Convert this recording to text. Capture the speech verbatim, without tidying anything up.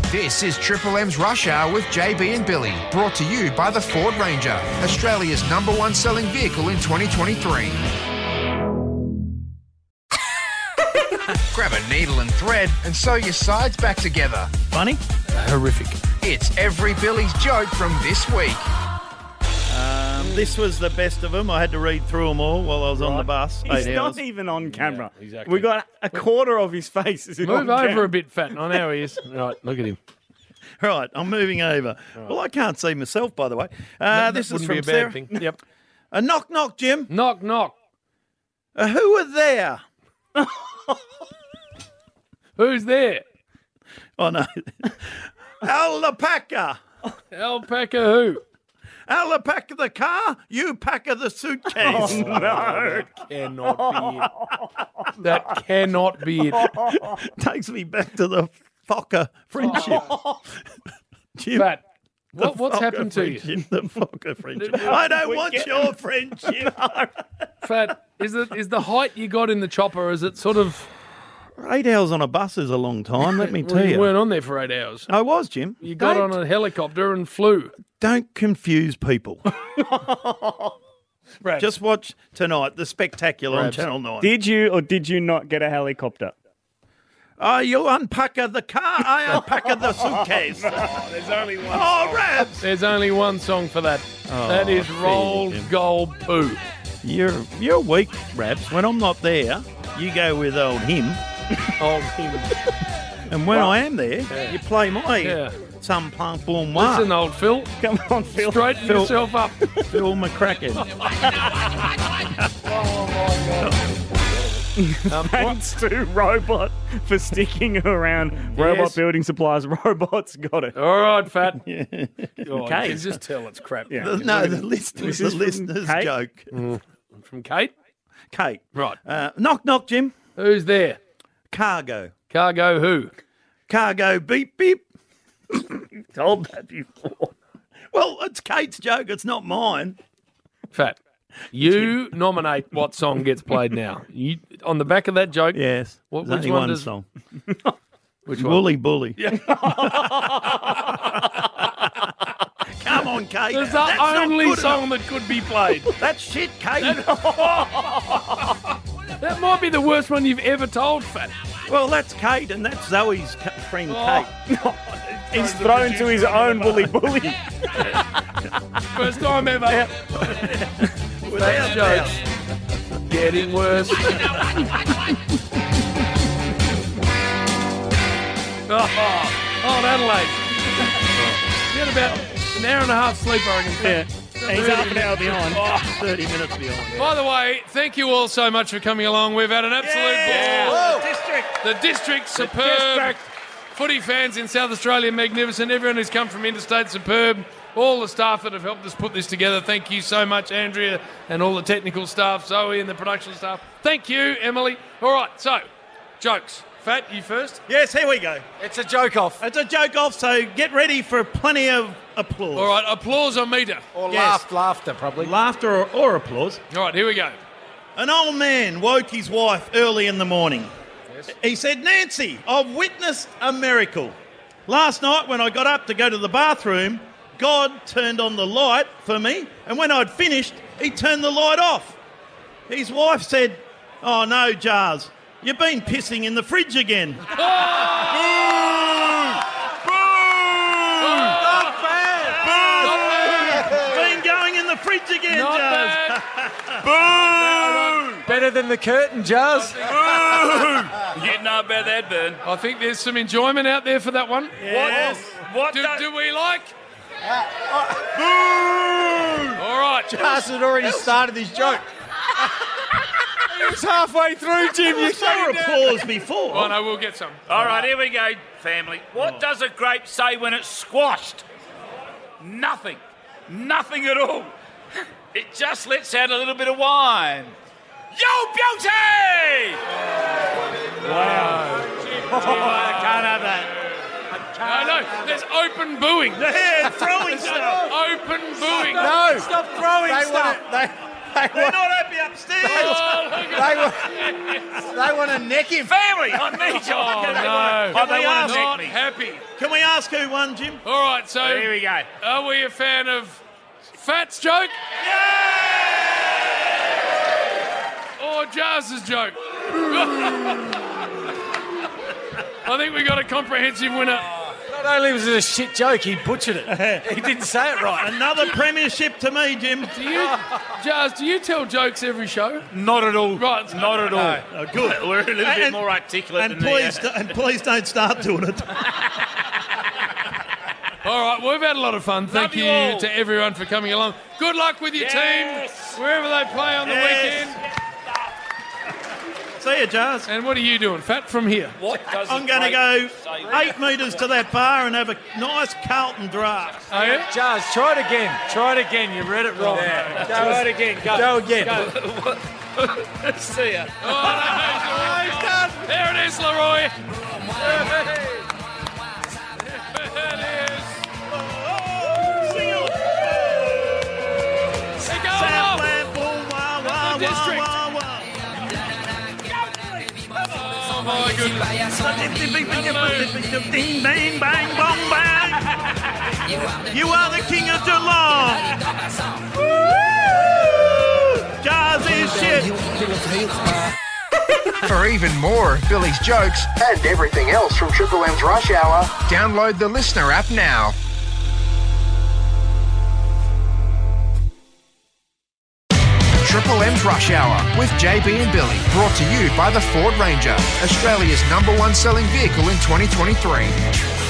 This is Triple M's Rush Hour with J B and Billy, brought to you by the Ford Ranger, Australia's number one selling vehicle in twenty twenty-three. Grab a needle and thread and sew your sides back together. Funny? Horrific. It's every Billy's joke from this week. Um, this was the best of them. I had to read through them all while I was on the bus. He's Eight not hours. even on camera. Yeah, exactly. We got a quarter of his face. Is Move on over camera. a bit, Fat. I know he is. Right, look at him. Right, I'm moving over. Well, I can't see myself, by the way. Uh, That this is wouldn't from be a bad Sarah. thing. Yep. A knock, knock, Jim. Knock, knock. Uh, who are there? Who's there? Oh, no. Alpaca. Alpaca who? Alpaca the car, you packer the suitcase. Oh, no. Cannot be it. That cannot be it. Takes me back to the Fokker friendship. Jim, Fat. the What, what's Fokker happened to you? friendship, The Fokker friendship. I don't want your friendship. Fat, is it is the height you got in the chopper, is it sort of... Eight hours on a bus is a long time, let me tell Well, you you. weren't on there for eight hours. I was, Jim. You got don't, on a helicopter and flew. Don't confuse people. Brad. Just watch tonight, The Spectacular on Brad. Channel nine. Did you or did you not get a helicopter? Oh, you unpacker the car, I unpacker the suitcase. There's only one. Oh, Rabs! There's only one song for that. Oh, that is fair, Roll Jim. Gold Poo. You're, you're weak, Rabs. When I'm not there, you go with old him. Old him. And when I am there, you play my Yeah. Some Plant Bon Moi. Listen, old Phil. Come on, Phil. Straighten Phil. yourself up. Phil McCracken. Um, what? Thanks to Robot for sticking around. Robot Yes. Building Supplies. Robot's got it. All right, Fat. Yeah. Oh, you Kate. can just tell it's crap. Yeah. The- no, the listeners, the is from listeners Kate? joke. From Kate. Kate. Right. Uh, knock, knock, Jim. Who's there? Cargo. Cargo who? Cargo beep, beep. Told that before. Well, it's Kate's joke. It's not mine. Fat. You nominate what song gets played now. You on the back of that joke. Yes. What- There's which only one one does- song. Which one? Bully, bully. Come on, Kate. It's the That's not only good song enough. that could be played. That's shit, Kate. That might be the worst one you've ever told, Fat. Well, that's Kate, and that's Zoe's ca- friend Oh. Kate. He's thrown to his own bully bully. First time ever. Without jokes. Getting worse. oh, oh, Adelaide. You had about an hour and a half sleep, I reckon. Yeah. Fat. He's half an hour behind. thirty minutes behind. By the way, thank you all so much for coming along. We've had an absolute ball. District. The district, superb. Footy fans in South Australia, magnificent. Everyone who's come from interstate, superb. All the staff that have helped us put this together, thank you so much, Andrea, and all the technical staff, Zoe and the production staff. Thank you, Emily. All right, so, jokes. Fat, you first? Yes, here we go. It's a joke off. It's a joke off, so get ready for plenty of applause. All right, applause or meter. Or Yes. laugh, laughter, probably. Laughter or, or applause. All right, here we go. An old man woke his wife early in the morning. He said, Nancy, I've witnessed a miracle. Last night when I got up to go to the bathroom, God turned on the light for me, and when I'd finished, he turned the light off. His wife said, oh no, Jars, you've been pissing in the fridge again. Not bad. Been going in the fridge again, Not Jars. bad. Better than the curtain, Jars. Getting up about that, Burn. I think there's some enjoyment out there for that one. Yes. What? Do, the- do we like? All right. Jars had already started his joke. He was halfway through, Jim. You There were applause before. Oh, no, we'll get some. All right, here we go, family. What does a grape say when it's squashed? Nothing. Nothing at all. It just lets out a little bit of wine. Yo, beauty! Wow. I can't have that. No, no, there's open booing. Yeah, throwing stuff. Open booing. No. Stop throwing They stuff. want it. They, they They're want not happy up upstairs. Oh, look They, at wa- they want to neck him. Family, I need you. Oh, They no. want- Can Oh, they we want ask- to neck Not me. happy. Can we ask who won, Jim? All right, so Here we go. are we a fan of Fat's joke or Jars's joke? I think we got a comprehensive winner. Not only was it a shit joke, he butchered it. He didn't say it right. Another premiership to me, Jim. Do you, Jars, do you tell jokes every show? Not at all. Right. Not at all. Oh, good. We're a little bit And- more articulate And than please, the, uh, and please don't start doing it. All right, well, we've had a lot of fun. Thank Love you, you all. to everyone for coming along. Good luck with your Yes. team, wherever they play on the Yes. weekend. See you, Jars. And what are you doing, Fat, from here? What does I'm a going to great go say- eight metres to that bar and have a nice Carlton draft. Oh, yeah? Jars, try it again. Try it again. You read it wrong. Try it again. Go, go again. See ya. Oh, no, he's done. There it is, Leroy. There it is. They're going off. Southland, boom, wah, wah, The district. wah, wah, wah. Oh, my goodness. Ding, bang, bang, bong, bang. You are the king of Geelong. Woo! Jars is shit. For even more of Billy's jokes and everything else from Triple M's Rush Hour, download the Listener app now. Triple M's Rush Hour with J B and Billy, brought to you by the Ford Ranger, Australia's number one selling vehicle in twenty twenty-three.